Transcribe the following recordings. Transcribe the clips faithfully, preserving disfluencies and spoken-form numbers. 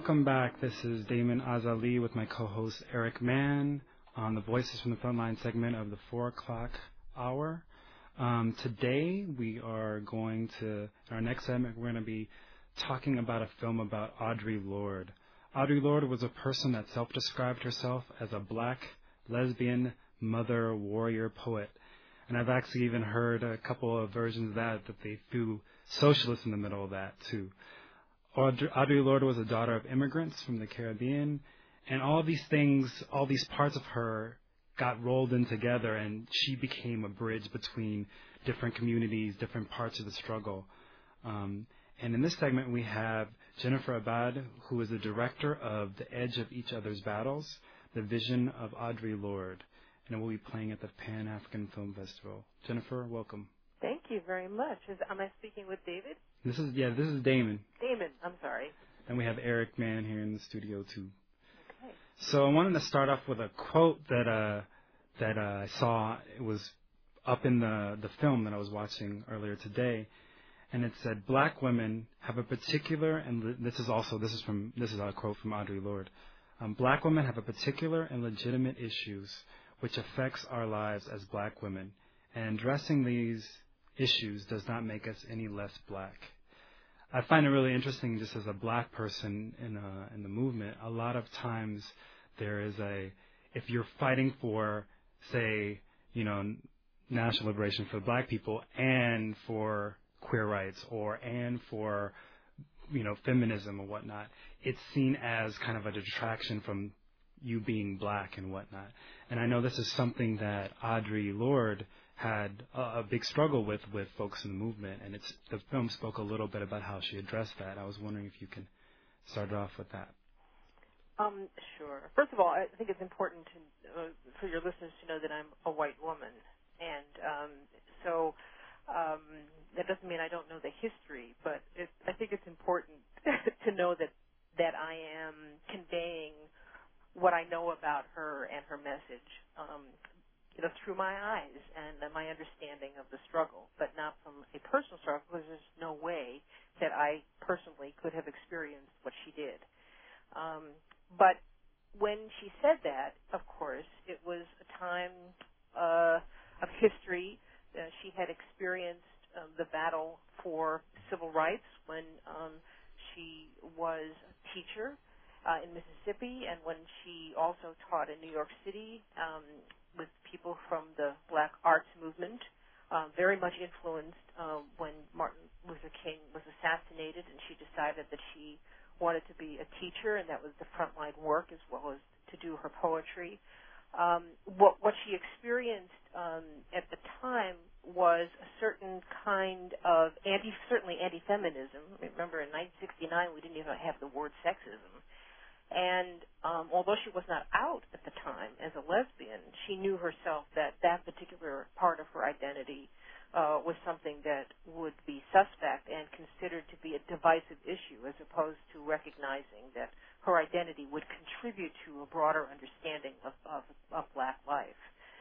welcome back. This is Damon Azali with my co-host Eric Mann on the Voices from the Frontline segment of the four o'clock hour. Um, today we are going to, in our next segment, we're going to be talking about a film about Audre Lorde. Audre Lorde was a person that self-described herself as a black, lesbian, mother, warrior, poet. And I've actually even heard a couple of versions of that, that they threw socialists in the middle of that too. Audre, Audre Lorde was a daughter of immigrants from the Caribbean, and all these things, all these parts of her got rolled in together, and she became a bridge between different communities, different parts of the struggle. Um, and in this segment, we have Jennifer Abad, who is the director of The Edge of Each Other's Battles, The Vision of Audre Lorde, and it will be playing at the Pan-African Film Festival. Jennifer, welcome. Thank you very much. Is, am I speaking with David? This is, yeah, this is Damon. Damon, I'm sorry. And we have Eric Mann here in the studio, too. Okay. So I wanted to start off with a quote that uh, that uh, I saw. It was up in the, the film that I was watching earlier today, and it said, "Black women have a particular," and le- this is also, this is from, this is a quote from Audre Lorde, um, "Black women have a particular and legitimate issues which affects our lives as black women, and addressing these issues does not make us any less black." I find it really interesting, just as a black person in a, in the movement. A lot of times there is a, if you're fighting for, say, you know, national liberation for black people and for queer rights or and for, you know, feminism or whatnot, it's seen as kind of a detraction from you being black and whatnot. And I know this is something that Audre Lorde had a, a big struggle with with folks in the movement, and it's the film spoke a little bit about how she addressed that. I was wondering if you can start off with that. Um, sure. First of all, I think it's important to, uh, for your listeners to know that I'm a white woman, and um, so um, that doesn't mean I don't know the history, but it, I think it's important to know that that I am conveying what I know about her and her message, um, you know, through my eyes and uh, my understanding of the struggle, but not from a personal struggle, because there's no way that I personally could have experienced what she did. Um, but when she said that, of course, it was a time uh, of history. Uh, she had experienced uh, the battle for civil rights when um, she was a teacher Uh, in Mississippi, and when she also taught in New York City um, with people from the Black Arts Movement, uh, very much influenced uh, when Martin Luther King was assassinated, and she decided that she wanted to be a teacher, and that was the frontline work as well as to do her poetry. Um, what, what she experienced um, at the time was a certain kind of anti, certainly anti-feminism. Remember, in nineteen sixty-nine, we didn't even have the word sexism. And um, although she was not out at the time as a lesbian, she knew herself that that particular part of her identity uh, was something that would be suspect and considered to be a divisive issue, as opposed to recognizing that her identity would contribute to a broader understanding of, of, of black life.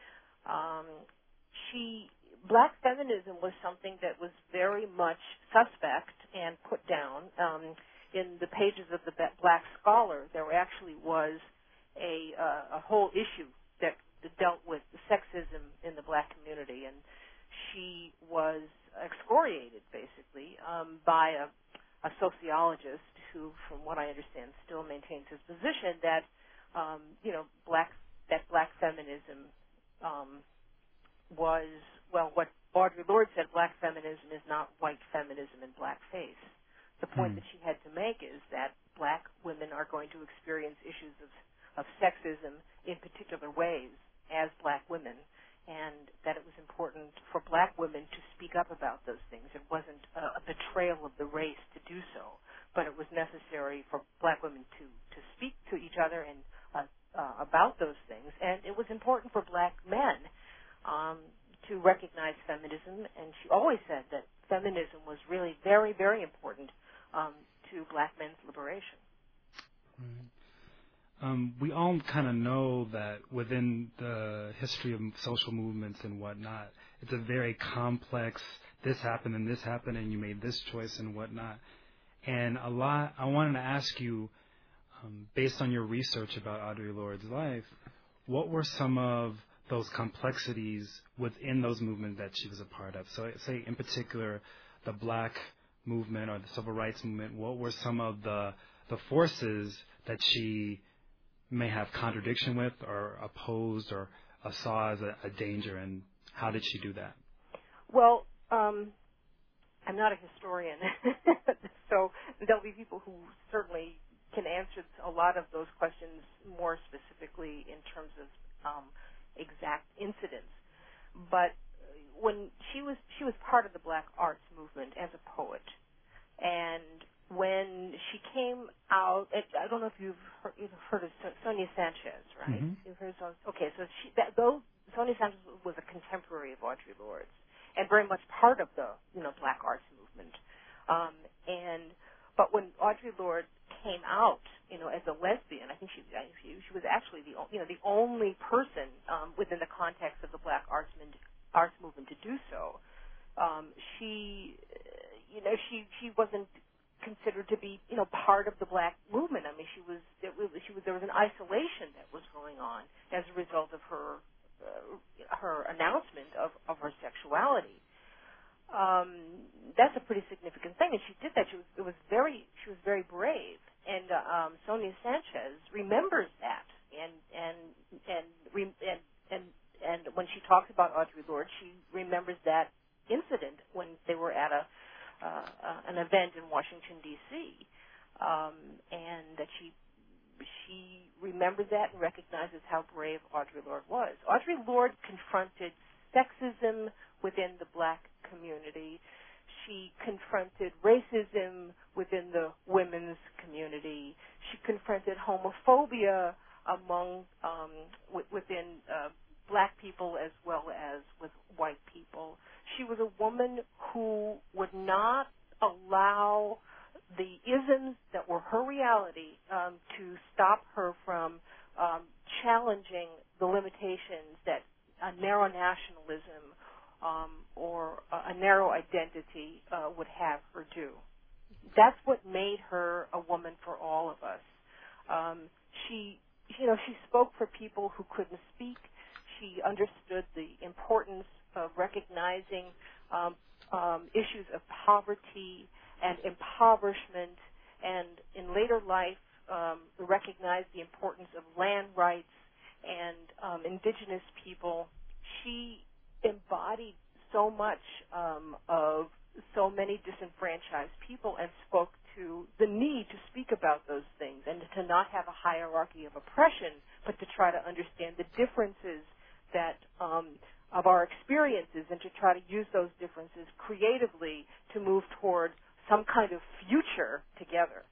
Um, she, black feminism was something that was very much suspect and put down. Um, In the pages of the Black Scholar, there actually was a, uh, a whole issue that dealt with the sexism in the black community, and she was excoriated, basically, um, by a, a sociologist who, from what I understand, still maintains his position that, um, you know, black that black feminism um, was, well, what Audre Lorde said, black feminism is not white feminism in blackface. The point Hmm. that she had to make is that black women are going to experience issues of, of sexism in particular ways as black women, and that it was important for black women to speak up about those things. It wasn't a, a betrayal of the race to do so, but it was necessary for black women to, to speak to each other and uh, uh, about those things. And it was important for black men um, to recognize feminism, and she always said that feminism was really very, very important Um, to black men's liberation. Right. Um, we all kind of know that within the history of social movements and whatnot, it's a very complex, this happened and this happened and you made this choice and whatnot. And a lot, I wanted to ask you, um, based on your research about Audre Lorde's life, what were some of those complexities within those movements that she was a part of? So, say in particular, the Black movement or the Civil Rights movement. What were some of the the forces that she may have contradiction with, or opposed, or uh, saw as a, a danger, and how did she do that? Well, um, I'm not a historian, so there'll be people who certainly can answer a lot of those questions more specifically in terms of um, exact incidents. But when she was she was part of the Black arts movement as a poet, and when she came out, I don't know if you've heard, you've heard of Sonia Sanchez, right? Mm-hmm. You've heard of, okay, so she, that, though Sonia Sanchez was a contemporary of Audre Lorde's and very much part of the you know Black arts movement, um, and but when Audre Lorde came out, you know, as a lesbian, I think she she, she was actually the you know the only person um, within the context of the Black arts movement, arts movement to do so. Um, she, you know, she she wasn't considered to be, you know, part of the Black movement. I mean, she was, it was, she was, there was an isolation that was going on as a result of her, uh, her announcement of, of her sexuality. Um, that's a pretty significant thing, and she did that. She was, it was very, she was very brave, and uh, um, Sonia Sanchez remembers that, and and and re, and and and when she talks about Audre Lorde, she remembers that incident when they were at a Uh, uh, an event in Washington, D C, um, and that she she remembers that and recognizes how brave Audre Lorde was. Audre Lorde confronted sexism within the Black community. She confronted racism within the women's community. She confronted homophobia among um, w- within uh, Black people as well as with white people. She was a woman who would not allow the isms that were her reality um, to stop her from um, challenging the limitations that a narrow nationalism um, or a narrow identity uh, would have her do. That's what made her a woman for all of us. Um, she, you know, she spoke for people who couldn't speak. She understood the importance of recognizing um, um, issues of poverty and impoverishment, and in later life um, recognized the importance of land rights and um, indigenous people. She embodied so much um, of so many disenfranchised people and spoke to the need to speak about those things and to not have a hierarchy of oppression, but to try to understand the differences that um, of our experiences and to try to use those differences creatively to move toward some kind of future together.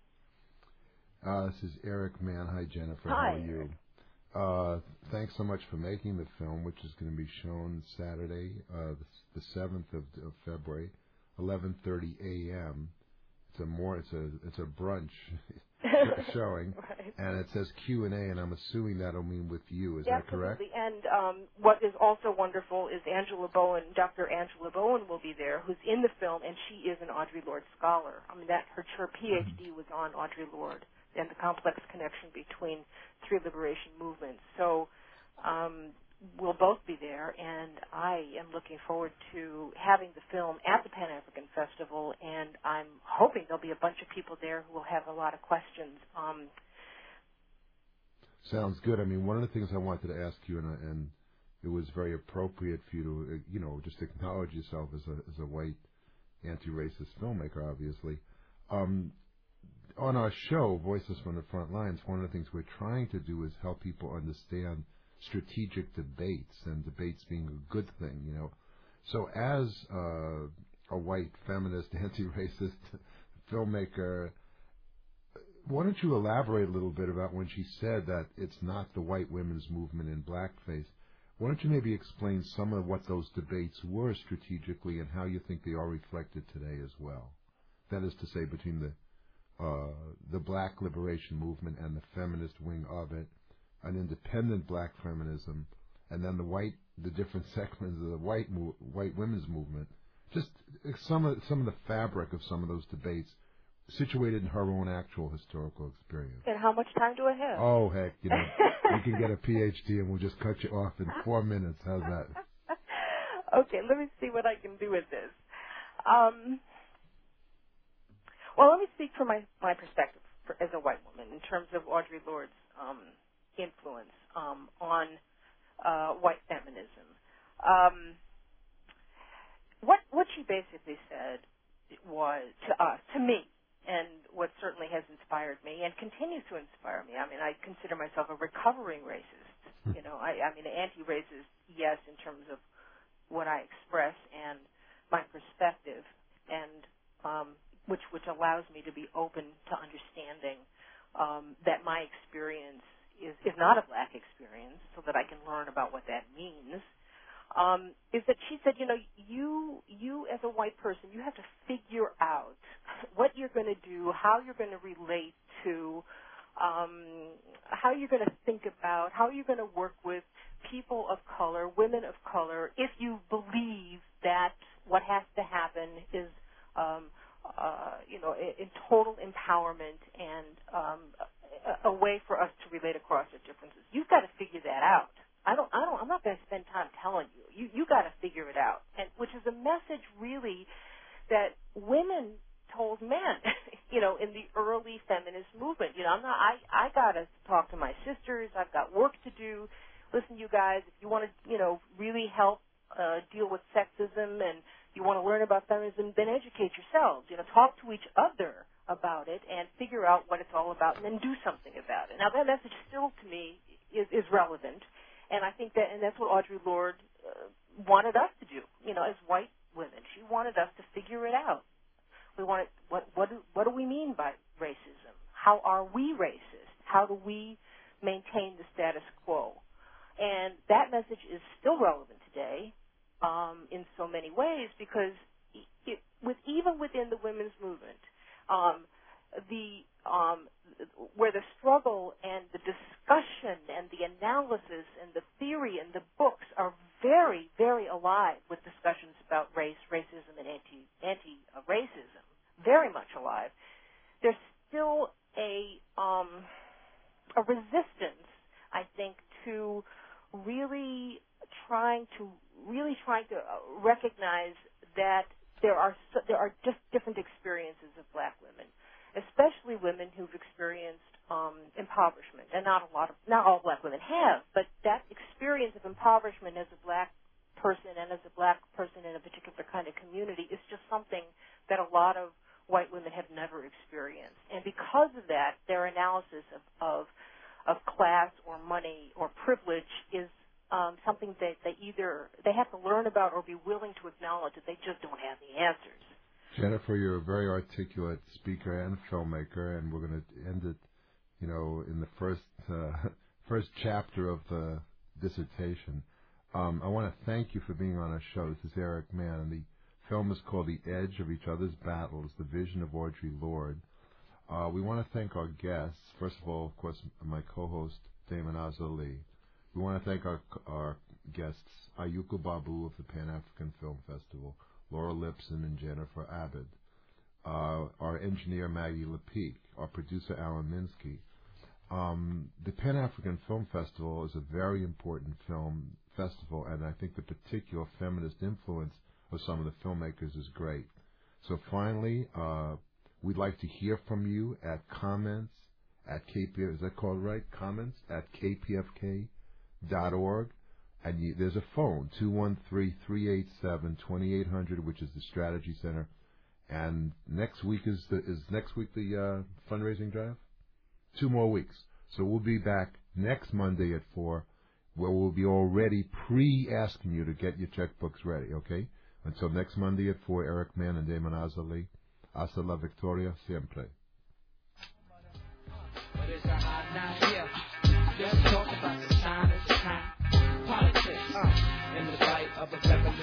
Uh, this is Eric Mann. Hi, Jennifer. Hi, How are you? Uh, thanks so much for making the film, which is going to be shown Saturday, uh, the, the seventh of, of February, eleven thirty a.m. It's a more, it's a, it's a brunch showing, right. And it says Q and A, and I'm assuming that'll mean with you. Is yeah, that correct? Absolutely. And um, what is also wonderful is Angela Bowen, Doctor Angela Bowen will be there, who's in the film, and she is an Audre Lorde scholar. I mean, that her, her PhD was on Audre Lorde and the complex connection between three liberation movements. So um, we'll both be there, and I am looking forward to having the film at the Pan-African Festival, and I'm hoping there'll be a bunch of people there who will have a lot of questions. Um, Sounds good. I mean, one of the things I wanted to ask you, and, and it was very appropriate for you to, you know, just acknowledge yourself as a as a white anti-racist filmmaker, obviously. Um, on our show, Voices from the Front Lines, one of the things we're trying to do is help people understand strategic debates, and debates being a good thing, you know. So as uh, a white feminist, anti-racist filmmaker, why don't you elaborate a little bit about when she said that it's not the white women's movement in blackface? Why don't you maybe explain some of what those debates were strategically and how you think they are reflected today as well? That is to say, between the uh, the black liberation movement and the feminist wing of it, an independent black feminism, and then the white, the different segments of the white mo- white women's movement. Just some of some of the fabric of some of those debates situated in her own actual historical experience. And how much time do I have? Oh, heck, you know, you can get a P H D and we'll just cut you off in four minutes. How's that? Okay, let me see what I can do with this. Um, well, let me speak from my, my perspective for, as a white woman in terms of Audre Lorde's um, influence um, on uh, white feminism. Um, what what she basically said was to us, to me, and what certainly has inspired me and continues to inspire me. I mean, I consider myself a recovering racist. You know, I, I mean, anti-racist, yes, in terms of what I express and my perspective, and um, which which allows me to be open to understanding um, that my experience is, is not a black experience, so that I can learn about what that means. Um, is that she said, you know, you you as a white person, you have to figure out what you're going to do, how you're going to relate to, um, how you're going to think about, how you're going to work with people of color, women of color, if you believe that what has to happen is, um, uh, you know, in, in total empowerment and um, a, a way for us to relate across our differences. You've got to figure that out. I don't, I don't, I'm not going to spend time telling you. You, you got to figure it out. And which is a message really that women told men, you know, in the early feminist movement. You know, I'm not, I, I got to talk to my sisters. I've got work to do. Listen, you guys, if you want to, you know, really help uh, deal with sexism and you want to learn about feminism, then educate yourselves. You know, talk to each other about it and figure out what it's all about and then do something about it. Now, that message still, to me, is, is relevant. And I think that, and that's what Audre Lorde uh, wanted us to do, you know, as white women. She wanted us to figure it out. We wanted, what, what, do, what do we mean by racism? How are we racist? How do we maintain the status quo? And that message is still relevant today um, in so many ways because it, with, even within the women's movement, um, the um, where the struggle and the discussion and the analysis and the theory and the books are very, very alive with discussions about race, racism, and anti anti racism, very much alive. There's still a um, a resistance, I think, to really trying to really trying to recognize that there are there are just different experiences of black women, especially women who've experienced um, impoverishment, and not a lot of, not all black women have, but that experience of impoverishment as a black person and as a black person in a particular kind of community is just something that a lot of white women have never experienced. And because of that, their analysis of, of, of class or money or privilege is um, something that they either, they have to learn about or be willing to acknowledge that they just don't have the answers. Jennifer, you're a very articulate speaker and filmmaker, and we're going to end it, you know, in the first uh, first chapter of the dissertation. Um, I want to thank you for being on our show. This is Eric Mann, and the film is called The Edge of Each Other's Battles, The Vision of Audre Lorde. Uh, we want to thank our guests. First of all, of course, my co-host, Damon Azali. We want to thank our, our guests, Ayuko Babu of the Pan-African Film Festival, Laura Lipson and Jennifer Abbott, uh, our engineer Maggie Lepeak, our producer Alan Minsky. Um, the Pan-African Film Festival is a very important film festival, and I think the particular feminist influence of some of the filmmakers is great. So finally, uh, we'd like to hear from you at comments at K P F, is that called right? Comments at K P F K dot org. And you, there's a phone, two one three, three eight seven, two eight zero zero, which is the Strategy Center. And next week is the, is next week the uh, fundraising drive? Two more weeks. So we'll be back next Monday at four, where we'll be already pre-asking you to get your checkbooks ready, okay? Until next Monday at four, Eric Mann and Damon Azali. Hasta la victoria siempre. But it's a hot night here. Let's talk about the sign of time. Politics, uh, in the light of a